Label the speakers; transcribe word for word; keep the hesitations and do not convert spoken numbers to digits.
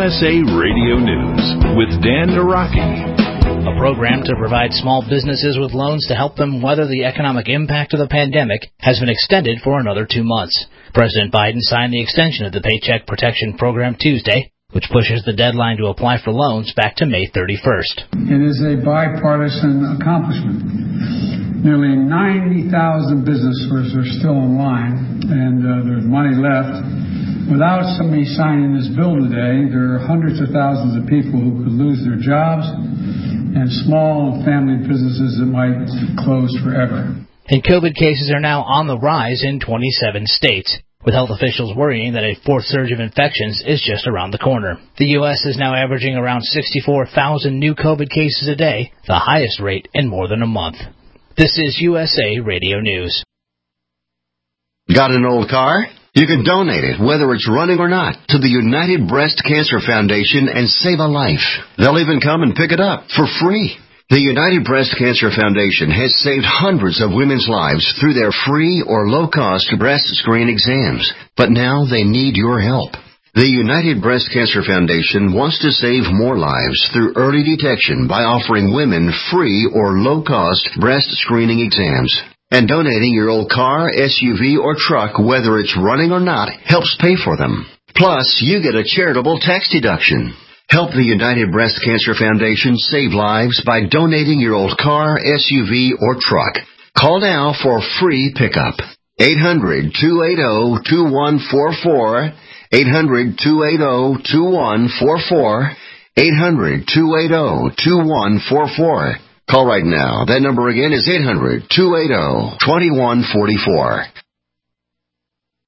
Speaker 1: S A Radio News with Dan Naraki.
Speaker 2: A program to provide small businesses with loans to help them weather the economic impact of the pandemic has been extended for another two months. President Biden signed the extension of the Paycheck Protection Program Tuesday, which pushes the deadline to apply for loans back to May thirty-first.
Speaker 3: It is a bipartisan accomplishment. Nearly ninety thousand businesses are still in line, and uh, there's money left. Without somebody signing this bill today, there are hundreds of thousands of people who could lose their jobs and small family businesses that might close forever.
Speaker 2: And COVID cases are now on the rise in twenty-seven states, with health officials worrying that a fourth surge of infections is just around the corner. The U S is now averaging around sixty-four thousand new COVID cases a day, the highest rate in more than a month. This is U S A Radio News.
Speaker 4: Got an old car? You can donate it, whether it's running or not, to the United Breast Cancer Foundation and save a life. They'll even come and pick it up for free. The United Breast Cancer Foundation has saved hundreds of women's lives through their free or low-cost breast screen exams. But now they need your help. The United Breast Cancer Foundation wants to save more lives through early detection by offering women free or low-cost breast screening exams. And donating your old car, S U V, or truck, whether it's running or not, helps pay for them. Plus, you get a charitable tax deduction. Help the United Breast Cancer Foundation save lives by donating your old car, S U V, or truck. Call now for free pickup. eight hundred, two eight zero, two one four four. eight hundred, two eight zero, two one four four. eight hundred, two eight zero, two one four four. Call right now. That number again is eight hundred, two eight zero, two one four four.